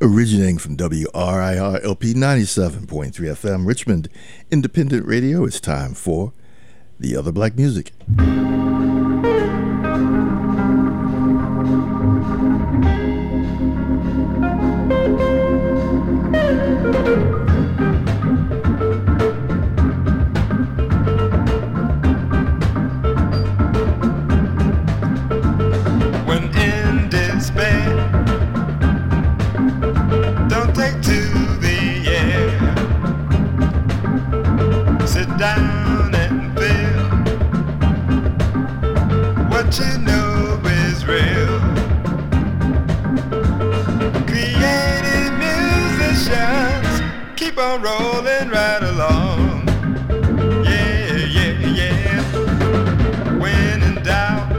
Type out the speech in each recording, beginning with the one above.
Originating from WRIR LP 97.3 FM, Richmond Independent Radio, it's time for The Other Black Music. Down and feel what you know is real. Creative musicians keep on rolling right along. Yeah, yeah, yeah. When in doubt,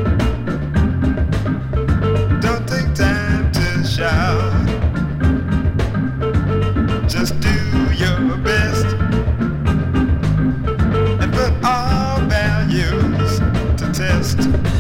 don't take time to shout. Just do your best. All values to test.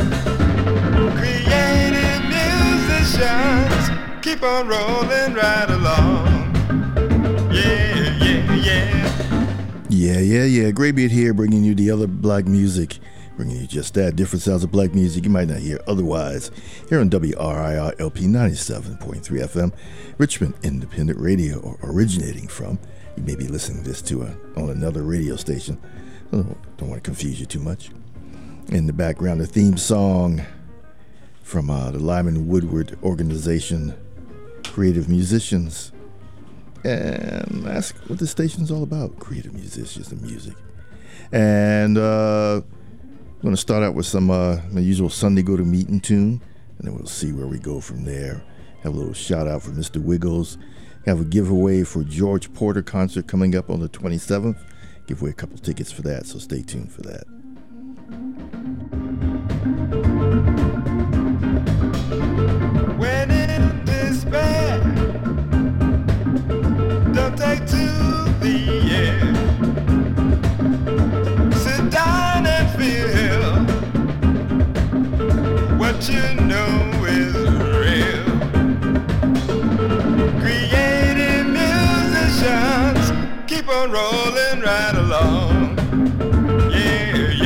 Creative musicians keep on rolling right along. Yeah, yeah, yeah. Yeah. Gray Beard here, bringing you the other black music. Bringing you just that, different sounds of black music you might not hear otherwise. Here on WRIR LP 97.3 FM, Richmond Independent Radio, or originating from. You may be listening to this on another radio station. Don't want to confuse you too much. In the background, a theme song from the Lyman Woodward organization, Creative Musicians. And ask what the station's all about, creative musicians and music. And I'm going to start out with some my usual Sunday Go to Meeting tune, and then we'll see where we go from there. Have a little shout out for Mr. Wiggles. Have a giveaway for George Porter concert coming up on the 27th. Give away a couple tickets for that, so stay tuned for that. When in despair, don't take to the air. Sit down and feel what you know is real. Creative musicians keep on rolling right along. Yeah,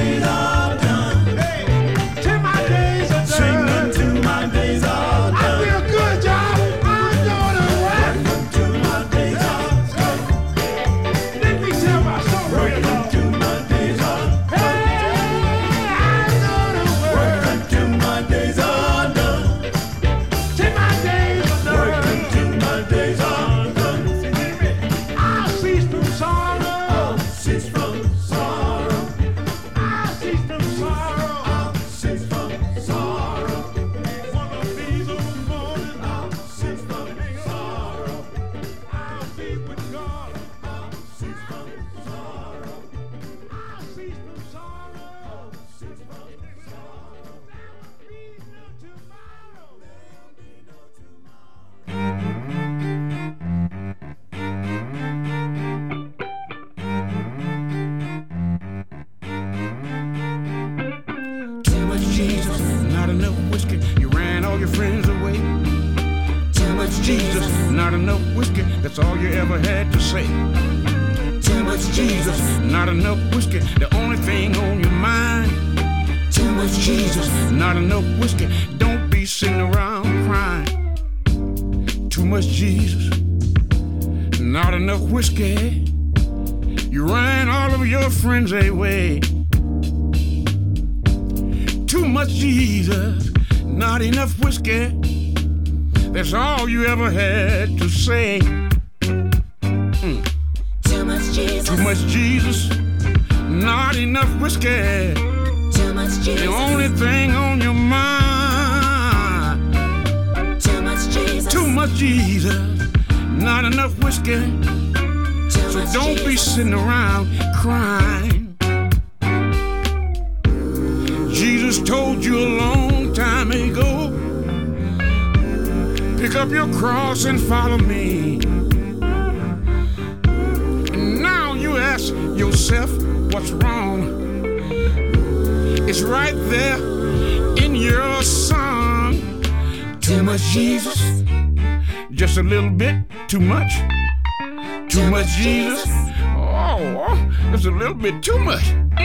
days are done. Hey, till my days are done. Sing until my days are done. I feel good, y'all. I'm gonna work until my days are done. Let me tell my story. Work until my days are done. Hey, I'm gonna work until my days are done. Till my days are done. Work until my days are done. I'll cease from sorrow. I'll cease from sorrow. I'll cease from sorrow. I'll cease from sorrow. One of these old mornings, I'll cease from sorrow. I'll be with God. I'll cease from sorrow. I'll cease from sorrow. I'll cease from sorrow. There'll be no tomorrow. There'll be no tomorrow. Too much Jesus, not enough whiskey. You ran all your friends away. Too much Jesus, not enough whiskey. That's all you ever had to say. Too much Jesus, not enough whiskey. The only thing on your mind. Too much Jesus, not enough whiskey. Don't be sitting around crying. Too much Jesus, not enough whiskey. You ran all of your friends away. Too much Jesus, not enough whiskey. That's all you ever had to say. Too much Jesus. Too much Jesus, not enough whiskey. Too much Jesus. The only thing on your mind. Too much Jesus. Too much Jesus, not enough whiskey. Too So much don't be Jesus. sitting around crying. Jesus told you a long time ago, pick up your cross and follow me. And now you ask yourself, what's wrong? It's right there in your song. Too much Jesus, just a little bit too much. Too much Jesus, oh, it's a little bit too much.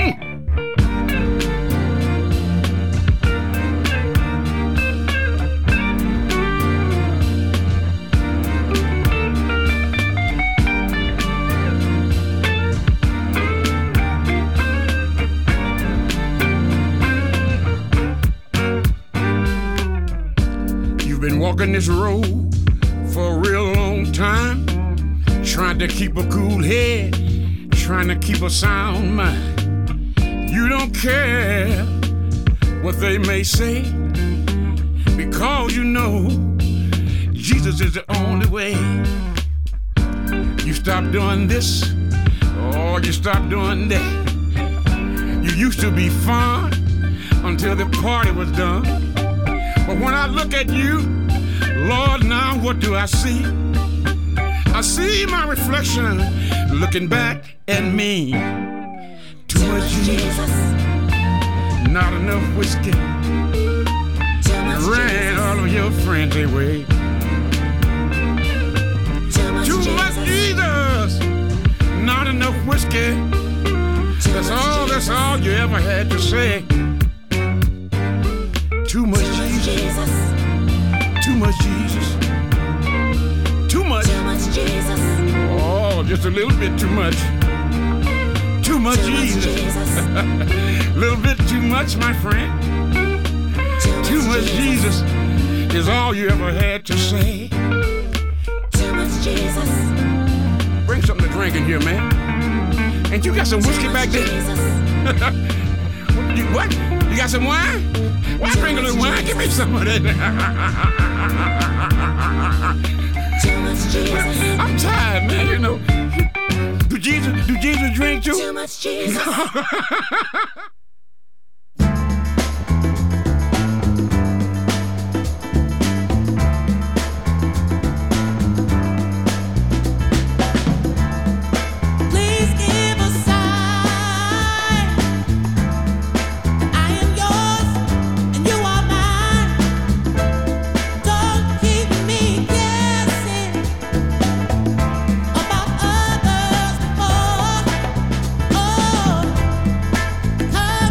You've been walking this road for a real long time, trying to keep a cool head, trying to keep a sound mind. You don't care what they may say, because you know Jesus is the only way. You stop doing this, or you stop doing that. You used to be fun until the party was done. But when I look at you, Lord, now what do I see? I see my reflection looking back at me. Too much Jesus, not enough whiskey. Ran all of your friends away. Too much Jesus, not enough whiskey. That's all you ever had to say. Too much Jesus, too much Jesus, too much Jesus. Oh, just a little bit too much. Too much Jesus. A little bit too much, my friend. Too much Jesus is all you ever had to say. Too much Jesus. Bring something to drink in here, man. And you got some whiskey back there? What? You got some wine? Why bring a little wine? Give me some of that. Too much Jesus. I'm tired, man, you know. Do Jesus drink too? Too much Jesus. About others before. Oh,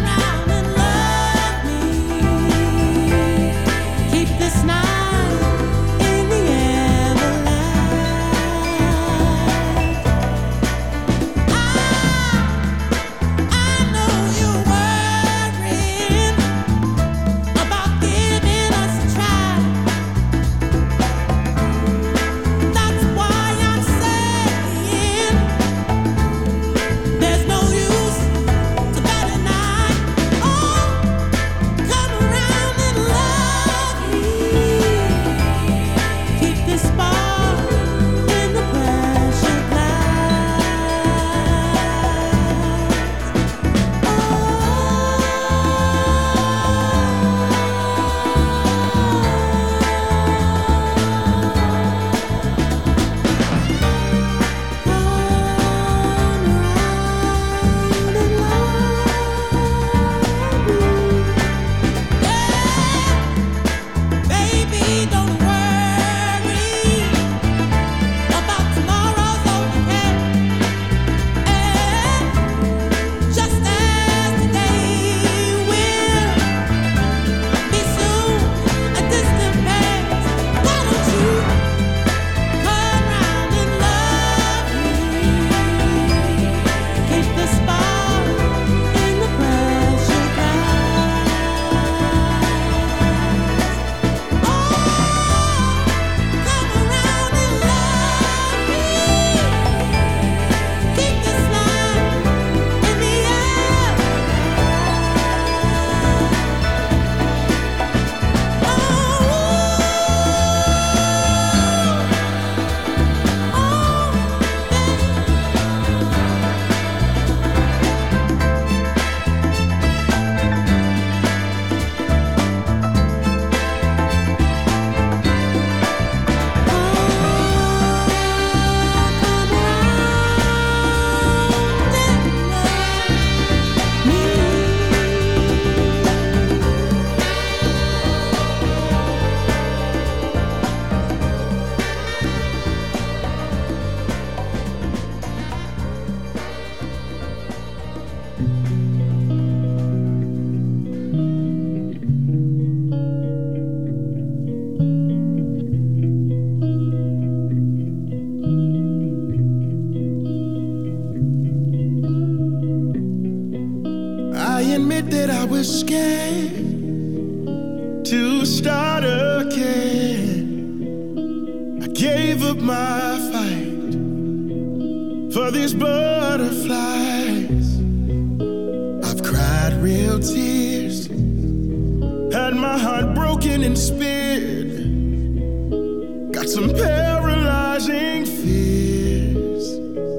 began to start again. I gave up my fight for these butterflies. I've cried real tears, had my heart broken and spared. Got some paralyzing fears.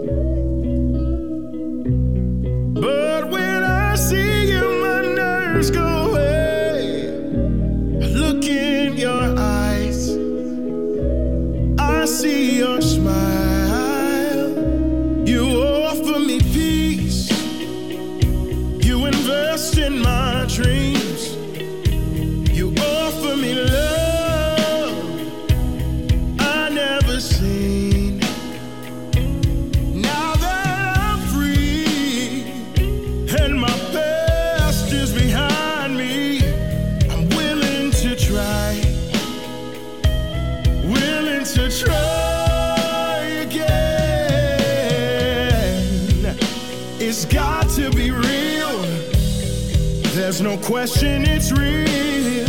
But when I see you, my nerves go away. I look in your eyes, I see your smile. You offer me peace, you invest in my dreams. You offer me love I never seen. Now that I'm free and my past is behind me, I'm willing to try again. It's got to be real. There's no question it's real.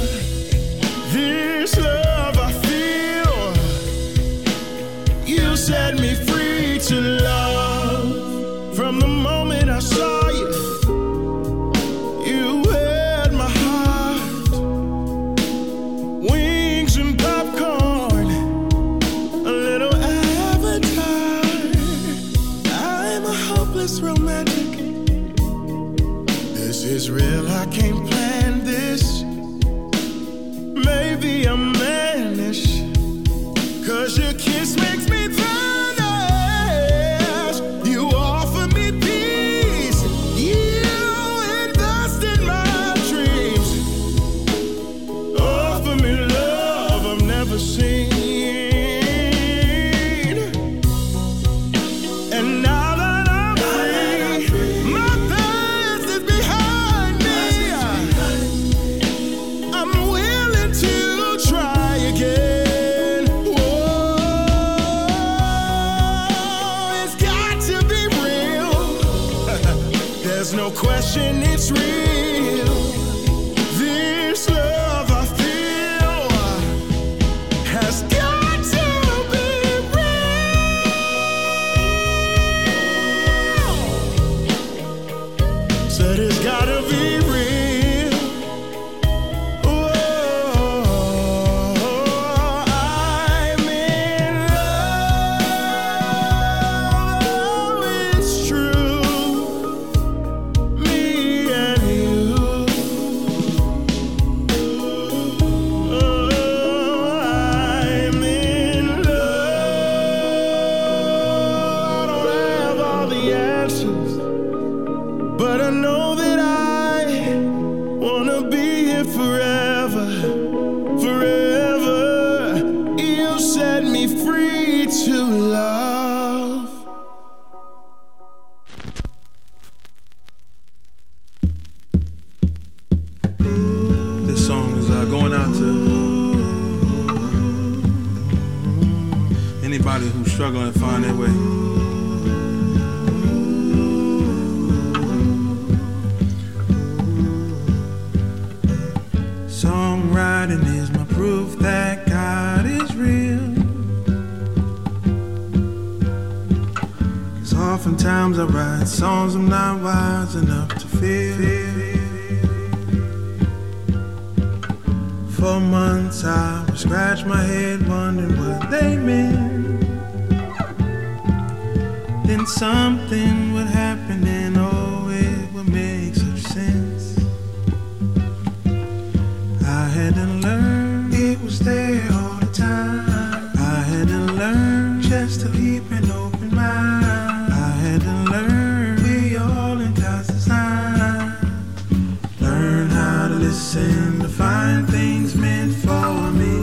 This love I feel, you set me free to love. From the moment I saw you, you had my heart. Wings and popcorn, a little avatar. I'm a hopeless romantic. This is real, I can't plan this. Maybe I'm mannish, 'cause your kiss makes me vanish. You offer me peace, you invest in my dreams. Offer me love I've never seen. And now that I'm free, my past is behind me. I'm willing to try again. Whoa, it's got to be real. There's no question it's real. This love I feel has got to be real. Said it's gotta be real. Whoa, I'm in love. It's true, me and you. I'm in love. I don't have all the answers, but I know that I wanna be here forever, forever. You set me free to love. This song is going out to anybody who's struggling to find their way. Songwriting is my proof that God is real. 'Cause oftentimes I write songs I'm not wise enough to feel. For months I would scratch my head wondering what they meant. Then something would happen and oh, it would make such sense. I had to learn it was there all the time. I had to learn just to keep an open mind. I had to learn we all in God's design. Learn how to listen to find things meant for me.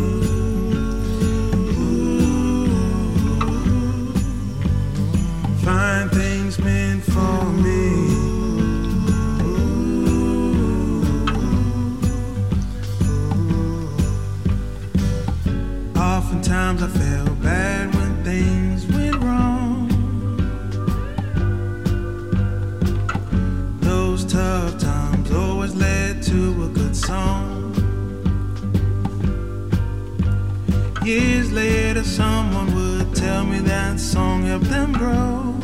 Ooh. Find things meant for me. Oftentimes I felt bad when things went wrong. Those tough times always led to a good song. Years later, someone would tell me that song helped them grow.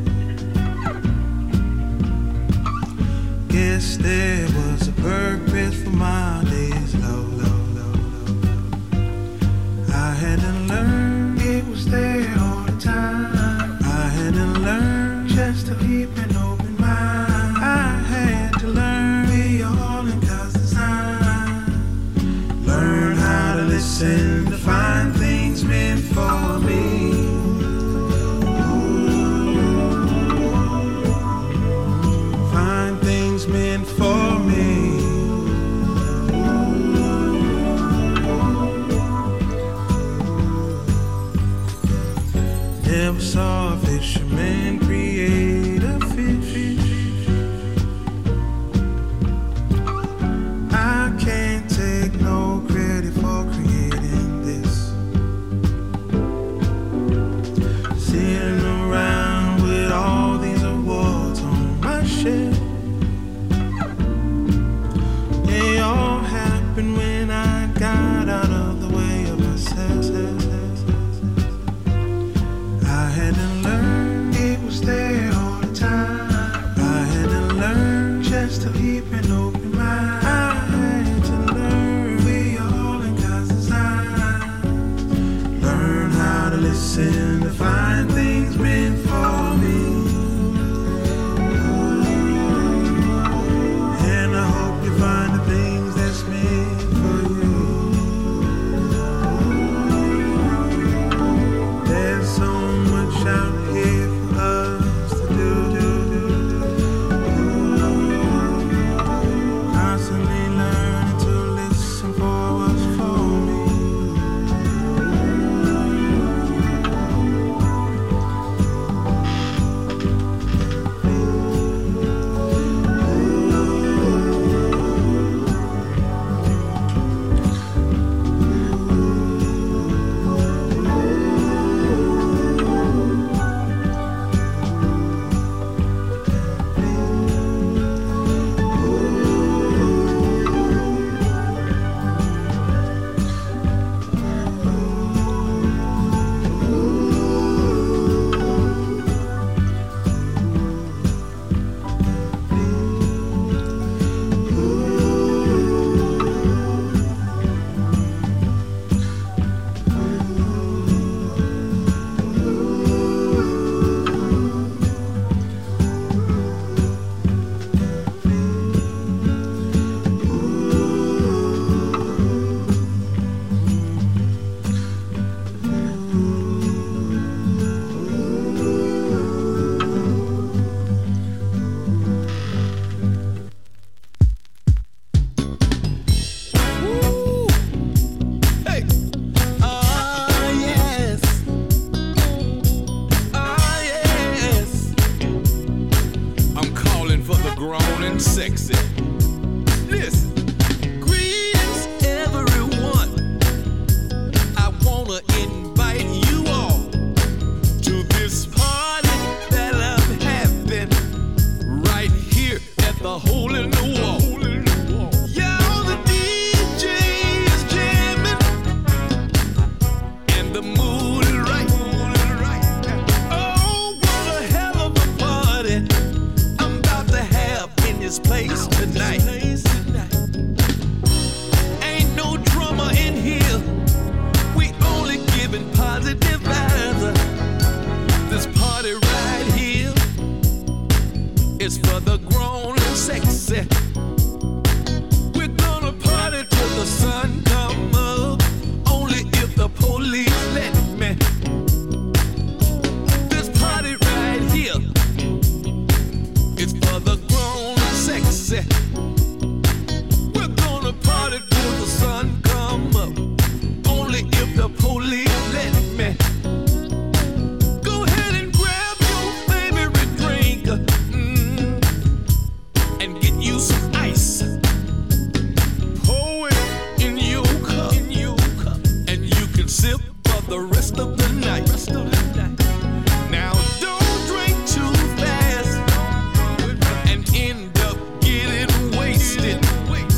Guess there was a purpose for my days low, low, low, low. I had to learn it was there all the time. I had to learn just to keep an open mind. I had to learn we all in God's design. Learn how to listen to find things meant for me. Find things meant for me. Never saw a fisherman create a fish. I can't take no credit for creating this. Sitting around with all these awards on my shelf. They all happened when I got out of the way of myself. I had to learn it was there all the time. I had to learn just to keep an open mind. I had to learn we all in God's design. Learn how to listen to find things meant for me. And I hope you find the things that's meant for you. There's so much out here for us to do. Constantly learning to listen for what's for me. I'm calling for the grown and sexy. Listen. Greetings, everyone. I wanna invite you all to this party that I'm having right here at the Hole in the Wall. Y'all, the DJ is jamming and the mood is right. Oh, what a hell of a party I'm about to have in this place tonight. Ain't no drama in here. We only giving positive vibes. This party right here is for the grown and sexy. We're gonna party till the sun come up. Only if the police let me. This party right here is for the grown and sexy. We're gonna party till the sun come up. Only if the police let me. Go ahead and grab your favorite drink, and get you some ice. Pour it in your cup, and you can sip for the rest of the night. Now don't drink too fast and end up getting wasted.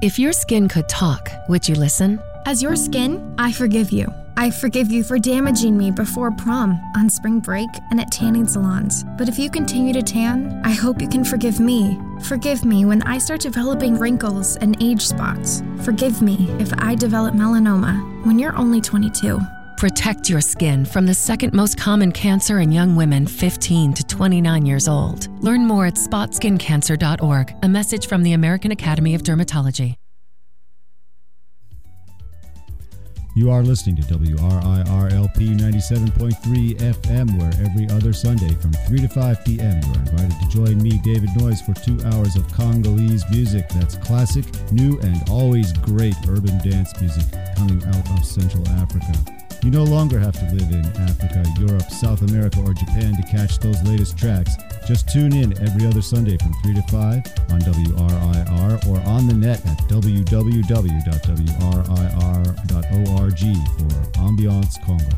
If your skin could talk, would you listen? As your skin, I forgive you. I forgive you for damaging me before prom, on spring break, and at tanning salons. But if you continue to tan, I hope you can forgive me. Forgive me when I start developing wrinkles and age spots. Forgive me if I develop melanoma when you're only 22. Protect your skin from the second most common cancer in young women 15 to 29 years old. Learn more at spotskincancer.org. A message from the American Academy of Dermatology. You are listening to WRIR-LP 97.3 FM, where every other Sunday from 3 to 5 p.m. you are invited to join me, David Noyes, for 2 hours of Congolese music. That's classic, new, and always great urban dance music coming out of Central Africa. You no longer have to live in Africa, Europe, South America, or Japan to catch those latest tracks. Just tune in every other Sunday from 3 to 5 on WRIR or on the net at www.wrir.org for Ambiance Congo.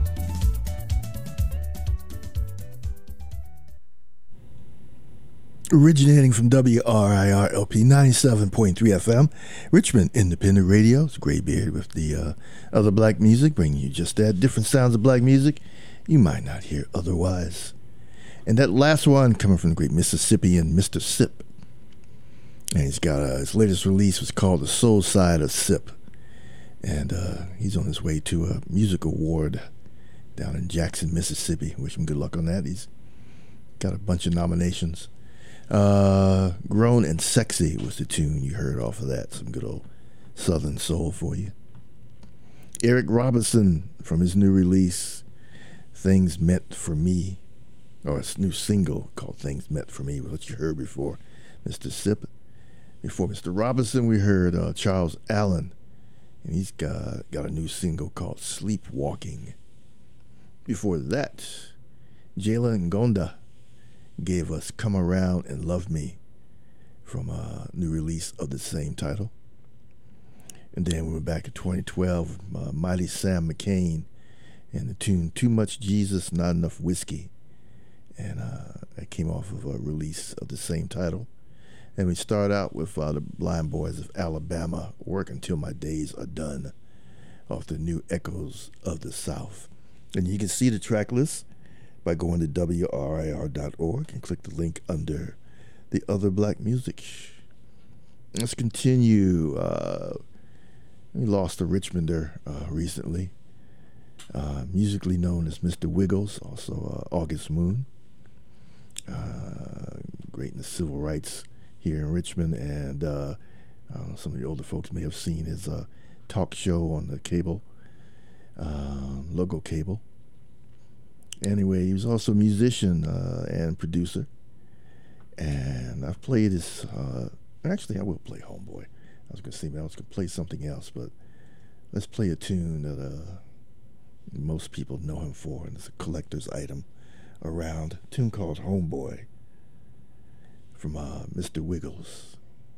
Originating from WRIR-LP 97.3 FM, Richmond Independent Radio. It's Graybeard with the other black music, bringing you just that different sounds of black music you might not hear otherwise. And that last one coming from the great Mississippian Mr. Sip. And he's got his latest release was called The Soul Side of Sip. And he's on his way to a music award down in Jackson, Mississippi. Wish him good luck on that. He's got a bunch of nominations. Grown and Sexy was the tune you heard off of that. Some good old Southern soul for you. Eric Robinson from his new release, Things Meant for Me, or his new single called Things Meant for Me, what you heard before Mr. Sip. Before Mr. Robinson, we heard Charles Allen, and he's got a new single called Sleepwalking. Before that, Jayla Ngonda gave us Come Around and Love Me from a new release of the same title. And then we went back to 2012, Mighty Sam McCain and the tune Too Much Jesus, Not Enough Whiskey. And that came off of a release of the same title. And we start out with the Blind Boys of Alabama, Work Until My Days Are Done, off the new Echoes of the South. And you can see the track list by going to WRIR.org and click the link under the other black music. Let's continue. We lost a Richmonder recently, musically known as Mr. Wiggles, also August Moon, great in the civil rights here in Richmond, and some of the older folks may have seen his talk show on the cable, logo cable. Anyway, he was also a musician and producer, and I've played his, actually I will play Homeboy. I was going to say, man, I was going to play something else, but let's play a tune that most people know him for, and it's a collector's item around, a tune called Homeboy from Mr. Wiggles.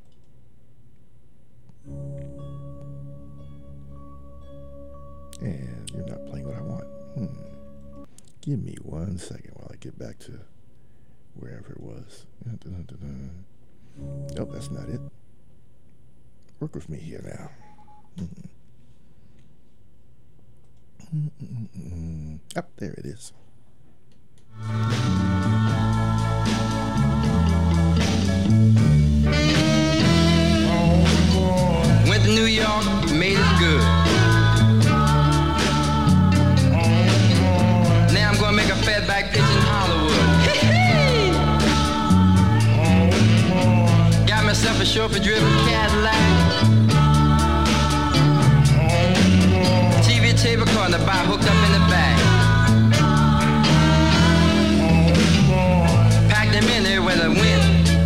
And you're not playing what I want. Give me 1 second while I get back to wherever it was. Nope, that's not it. Work with me here now. Up there it is. Went to New York, made it good. Now I'm gonna make a fatback pitch in Hollywood. Got myself a chauffeur-driven Cadillac. TV tape recorder by hooked up in the back. Packed them in there where I went.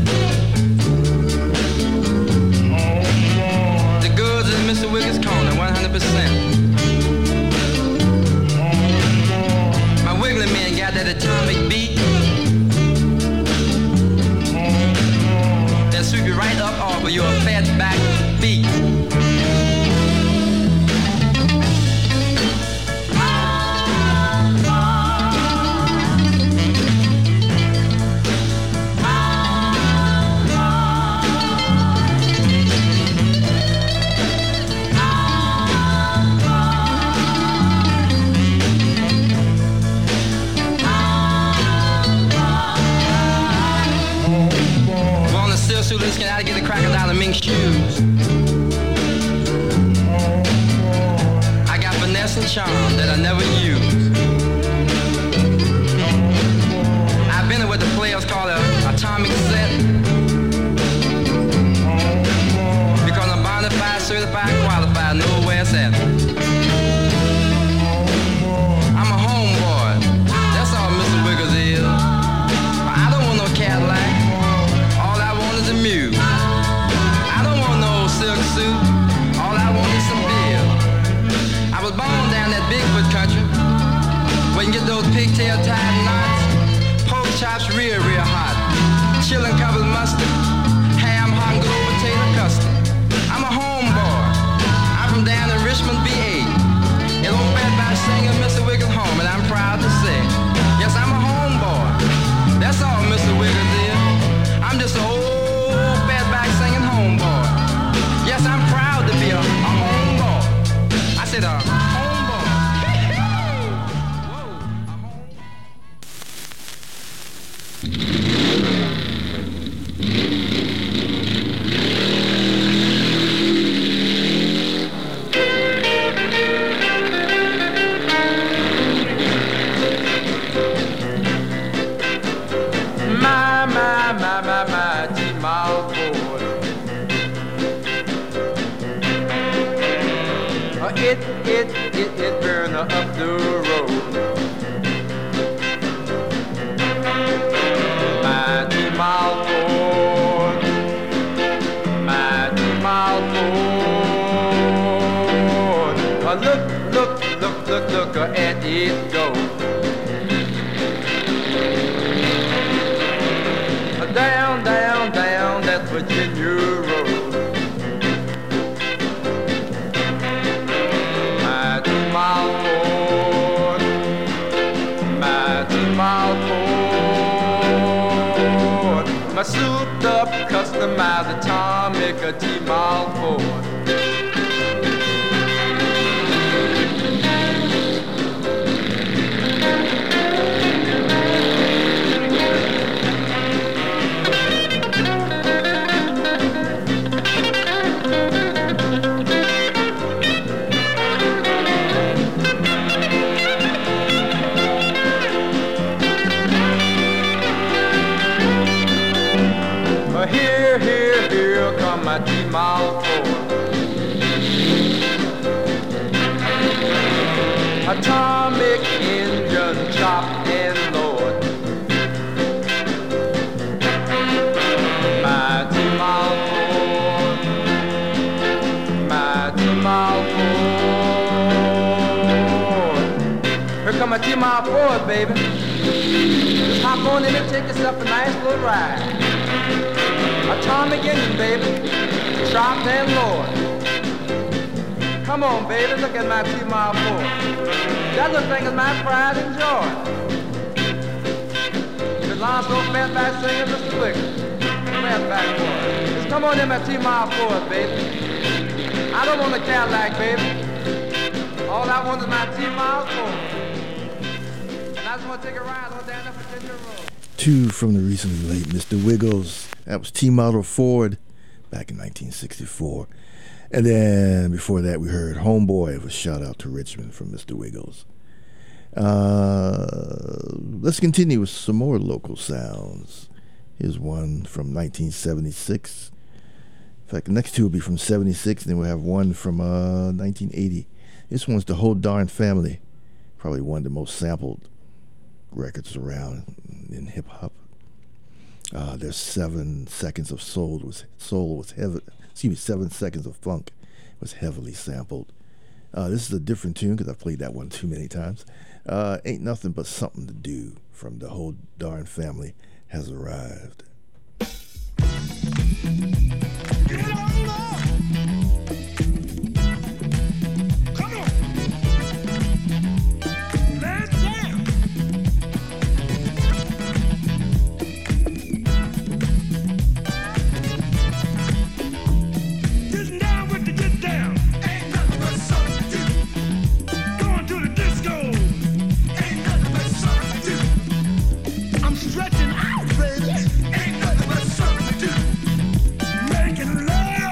The goods is Mr. Wiggins' corner, 100%. My Wiggly man got that atomic beat that sweep you right up off of your fat pigtail tied knots, pork chops real, real hot, chillin' covered mustard, ham, hot, and good potato custard. I'm a homeboy. I'm from down in Richmond, VA. An old fatback singer, Mr. Wiggles home, and I'm proud to say, yes, I'm a homeboy. That's all Mr. Wiggles is. I'm just an old fatback singing homeboy. Yes, I'm proud to be a homeboy. I said a homeboy. My T-Mall Ford. It burn up the road. My T-Mall Ford. My T-Mall Ford. Look at it go. Down that Virginia road. My T-Mall Ford. My T-Mall Ford. My souped up customized atomic T-Mall Ford. Here come my T-Mall Ford. Atomic engine, chop and load. My T-Mall Ford. My T-Mall Ford. Here come my T-Mall Ford, baby. Just hop on in and take yourself a nice little ride. Atomic engine, baby, sharp and Lord. Come on, baby, look at my T-Mall Ford. That little thing is my pride and joy. It belongs to old fatback singer, Mr. Wiggles. Fatback boy. Just come on in my T-Mall Ford, baby. I don't want a Cadillac, baby. All I want is my T-Mall Ford. And I just want to take a ride on down the Virginia road. Two from the recently late Mr. Wiggles. That was T-Model Ford back in 1964. And then before that, we heard Homeboy of a shout out to Richmond from Mr. Wiggles. Let's continue with some more local sounds. Here's one from 1976. In fact, the next two will be from 76, and then we'll have one from 1980. This one's The Whole Darn Family. Probably one of the most sampled records around in hip-hop. There's 7 seconds of soul was heavy. 7 seconds of funk was heavily sampled. This is a different tune because I've played that one too many times. Ain't Nothing But Something to Do from The Whole Darn Family has arrived. Get on up. Come on. Let's down. Getting down with the get down. Ain't nothing but something to do. Going to the disco. Ain't nothing but something to do. I'm stretching out, baby. Ain't nothing but something to do. Making love.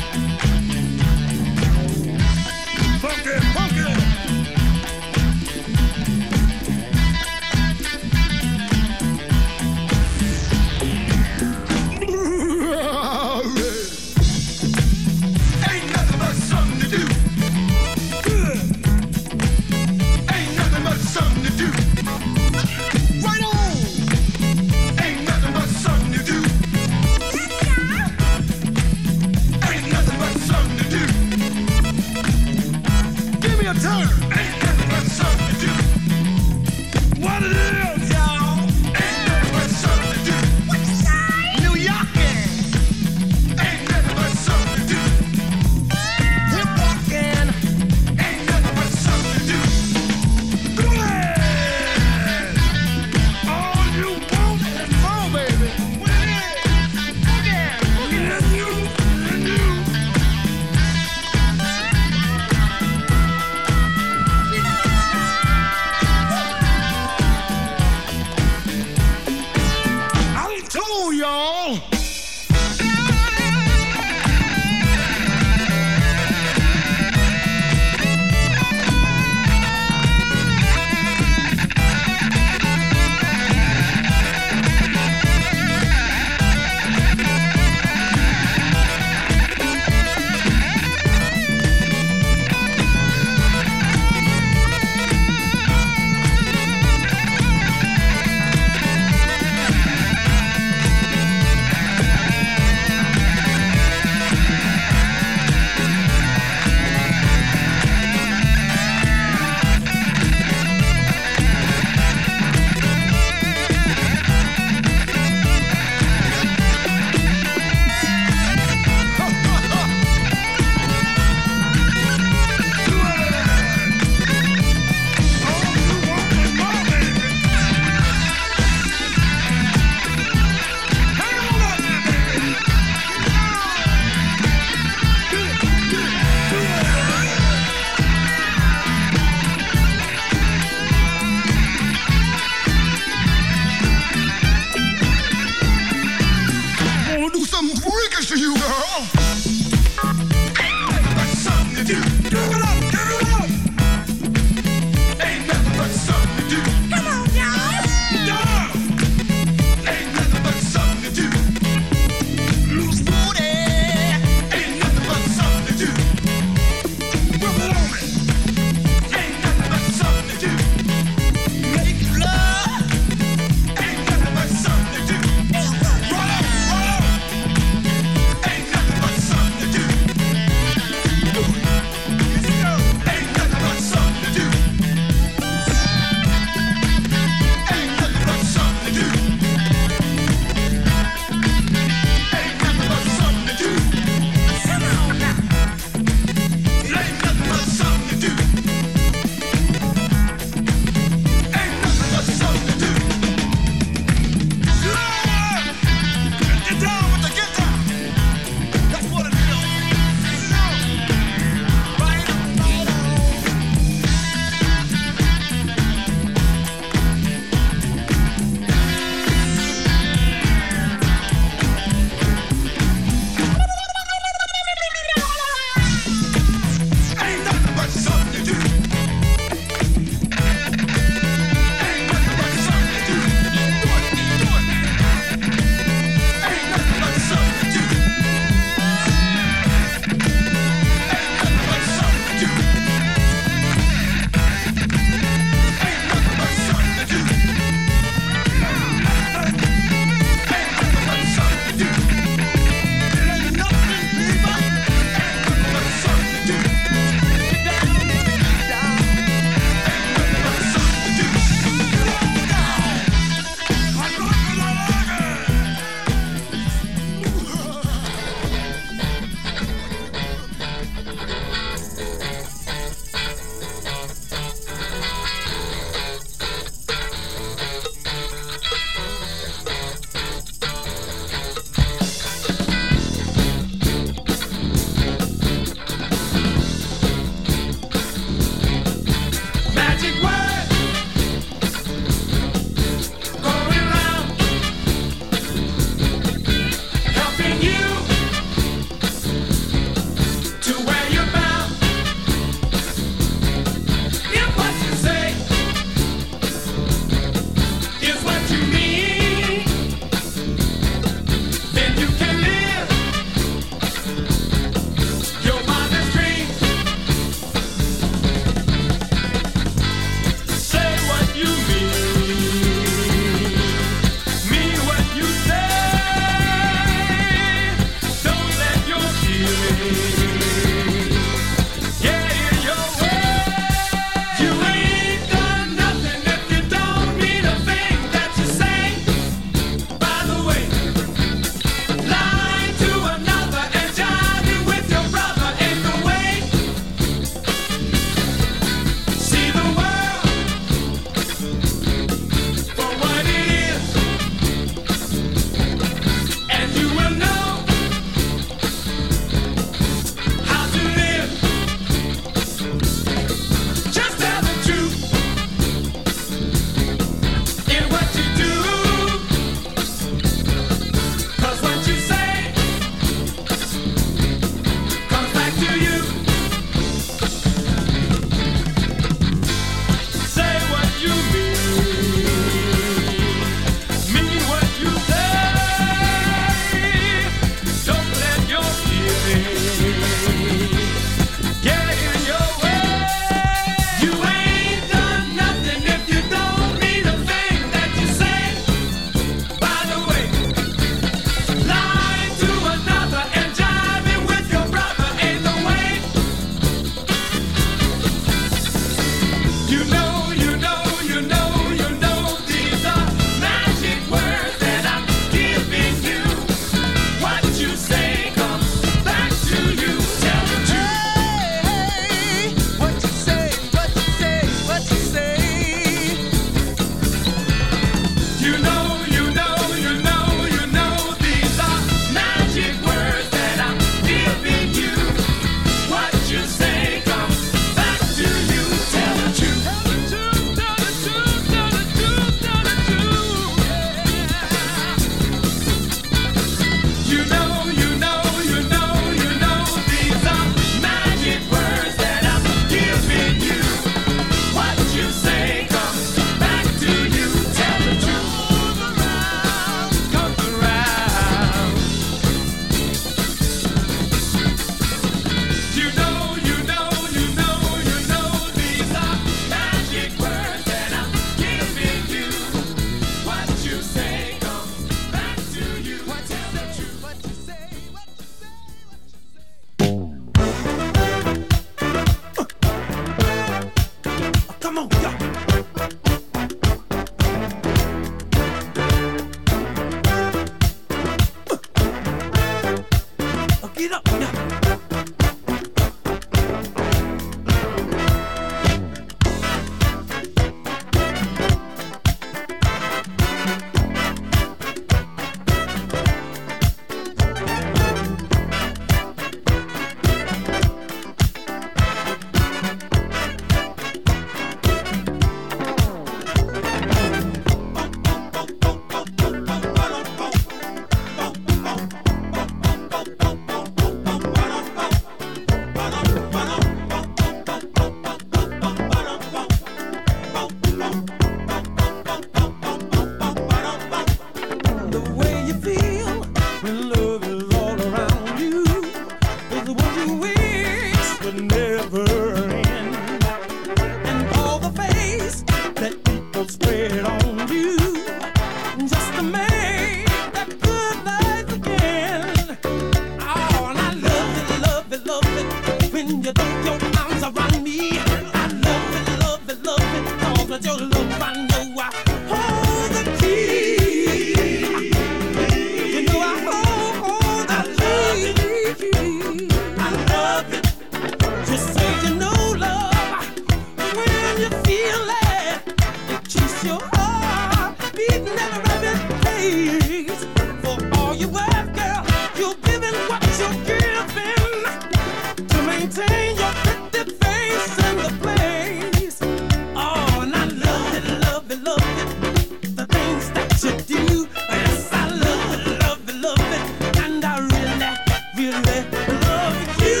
when you throw your arms around me. I love it, love it, love it. 'Cause with your love I know I hold the key. You know I hold the key. I love it. Just say you know love when you feel it. It keeps your heart beating at a rapid pace. For all you worth, girl, you're giving what you're giving to maintain your pretty face in the place. Oh, and I love it, love it, love it. The things that you do. Yes, I love it, love it, love it. And I really, really love you.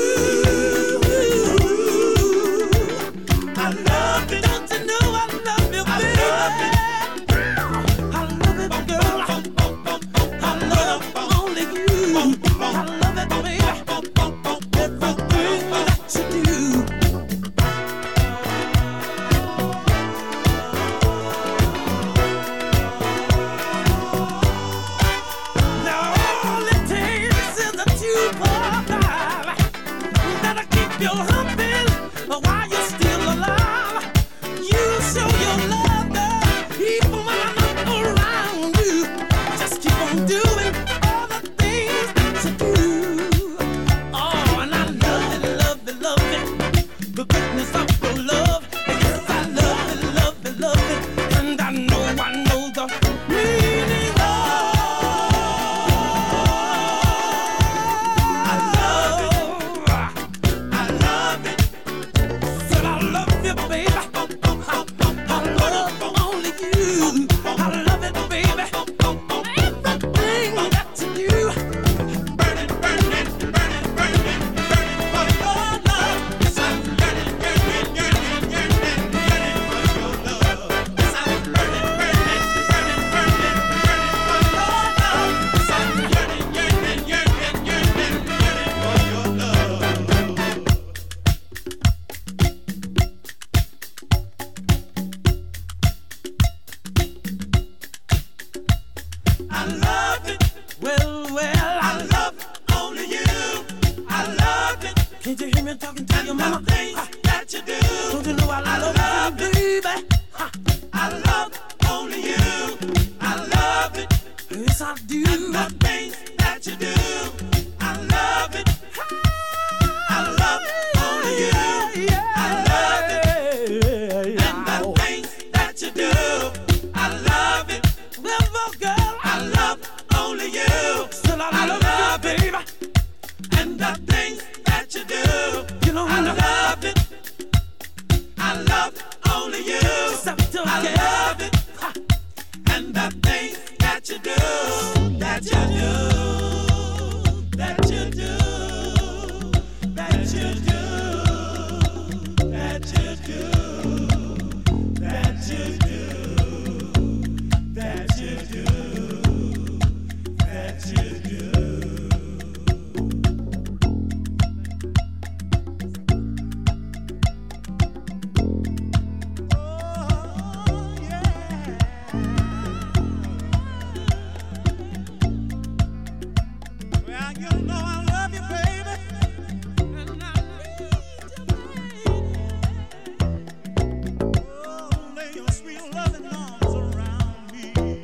I love it. Don't you know I love you, baby? I love it, girl. I love only you. I love it, baby. Everything that you do. Now all it takes is a 2-4-5 that'll keep you humping while you're still alive. You show your love, girl, even when I'm not around you. Just keep on doing all the things that you do. Oh, and I love it, love it, love it. The goodness of your love. Yes, I love it, love it, love it. And I know the meaning of I love it. Said I love you, baby. I love only you. I love it, baby. Everything that you do. Burning, burning, burning, burning, burning for your love. Yes, I'm burning, burning, yearning, yearning, yearning for your love. Yes, I'm burning, burning, burning, burning, burning for your love. Yes, I'm yearning, yearning, yearning, yearning, yearning for your love. I love it. Well, I love only you. I love it. Can't you hear me talking to your mama? Things that you do. Don't you know I love you, baby? I love only you. I love it. Yes, I do. And the things that you do. I love it. I love only you. I love it. And the things that you do. I love it. Well, girl, I love only you. Still, I love you, baby. And the things that you do. You know, I love it. I love only you. I love it. And the things that you do. That you do. That you do. That you do. That you do. That you do. That you do. That you do. Oh, yeah. Well, you know I love you, baby. And I need you, baby. Oh, lay your sweet loving arms around me.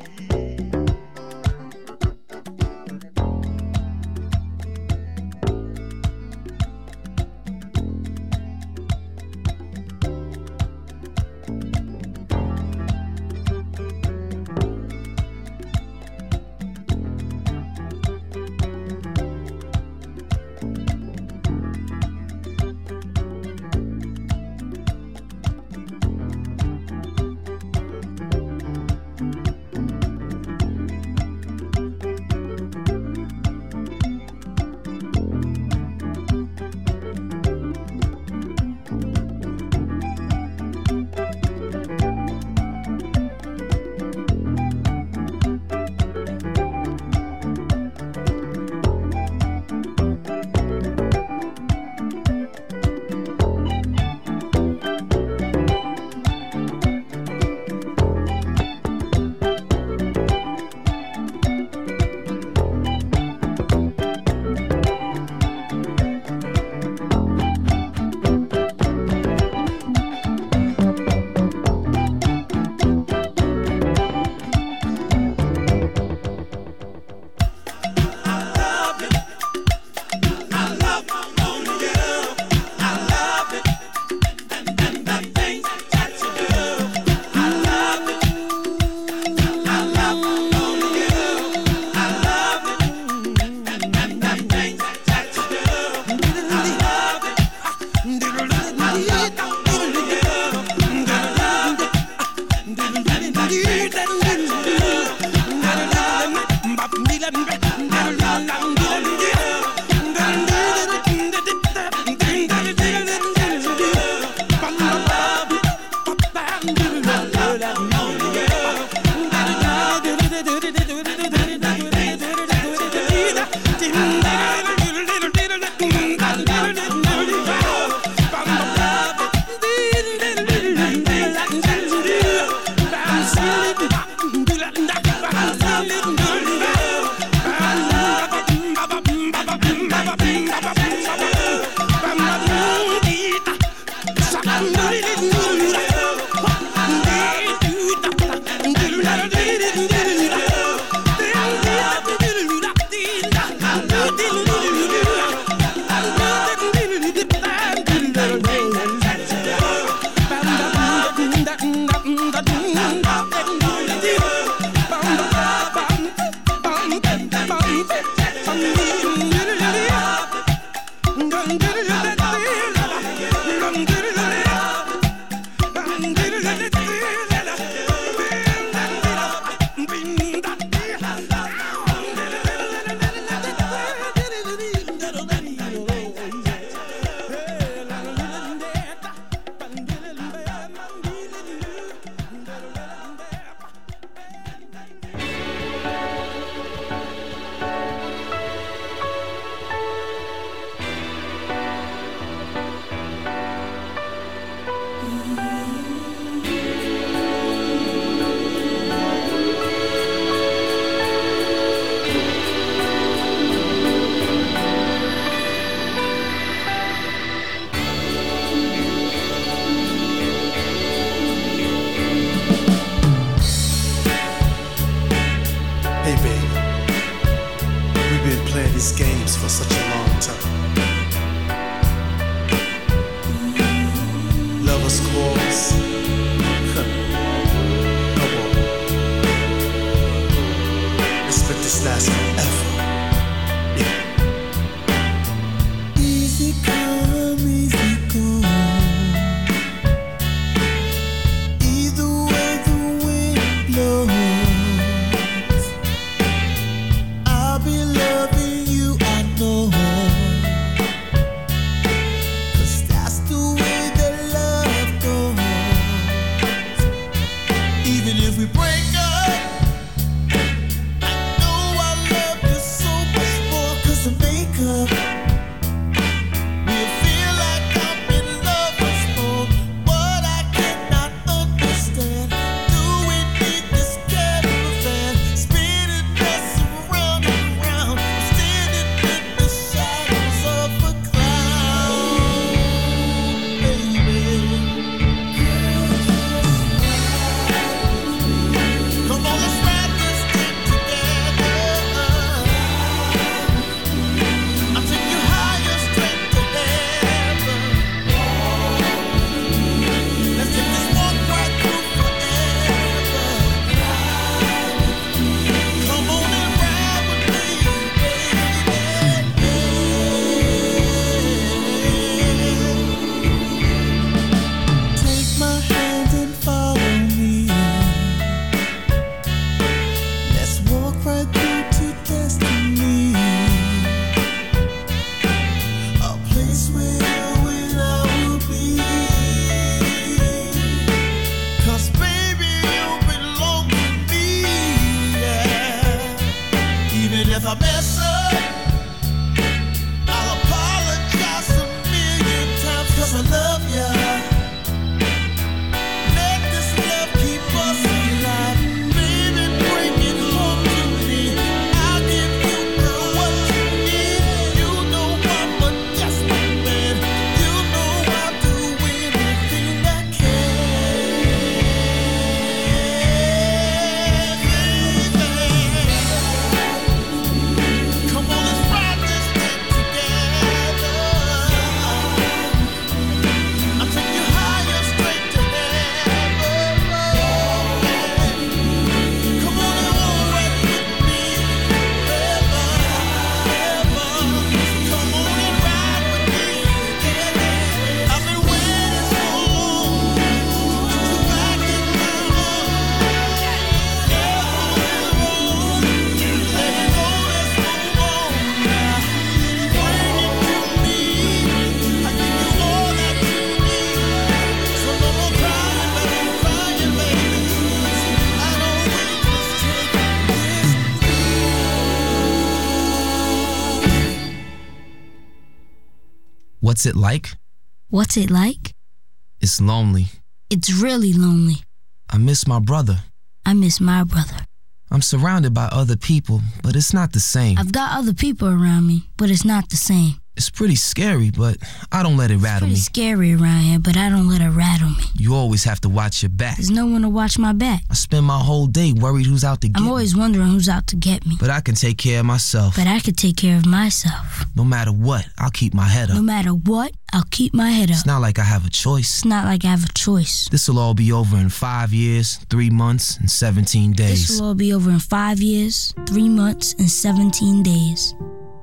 What's it like? What's it like? It's lonely. It's really lonely. I miss my brother. I miss my brother. I'm surrounded by other people, but it's not the same. I've got other people around me, but it's not the same. It's pretty scary, but I don't let it rattle me. It's pretty scary around here, but I don't let it rattle me. You always have to watch your back. There's no one to watch my back. I spend my whole day worried who's out to get me. I'm always wondering who's out to get me. But I can take care of myself. But I can take care of myself. No matter what, I'll keep my head up. No matter what, I'll keep my head up. It's not like I have a choice. It's not like I have a choice. This'll all be over in 5 years, 3 months, and 17 days. This'll all be over in 5 years, 3 months, and 17 days.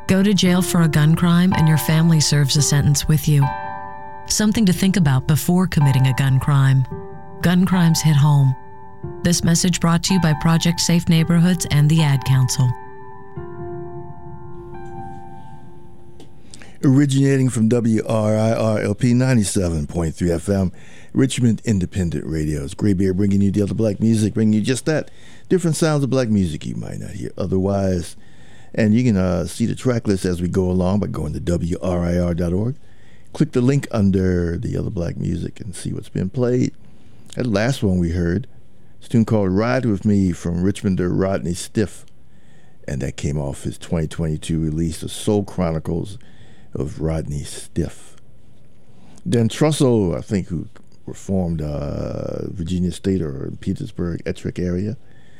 Go to jail for a gun crime and your family serves a sentence with you. Something to think about before committing a gun crime. Gun crimes hit home. This message brought to you by Project Safe Neighborhoods and the Ad Council. Originating from WRIR-LP 97.3 FM, Richmond Independent Radio's Graybeard, bringing you the other black music, bringing you just that, different sounds of black music you might not hear otherwise. And you can see the track list as we go along by going to WRIR.org. Click the link under the other black music and see what's been played. That last one we heard, it's a tune called Ride With Me from Richmonder Rodney Stiff. And that came off his 2022 release, The Soul Chronicles of Rodney Stiff. Dan Trussell, I think, who reformed Virginia State or Petersburg, Ettrick area.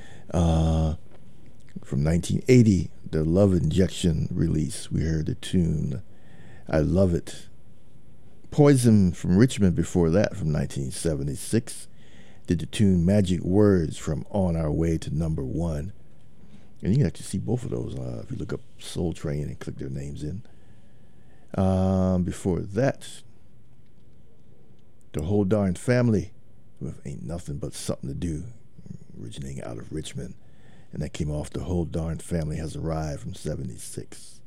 From 1980, the Love Injection release, we heard the tune I Love It. Poison from Richmond before that, from 1976, did the tune Magic Words from On Our Way to Number One. And you can actually see both of those if you look up Soul Train and click their names in. Before that, the Whole Darn Family with Ain't Nothing But Something to Do, originating out of Richmond. And that came off The Whole Darn Family Has Arrived from 76.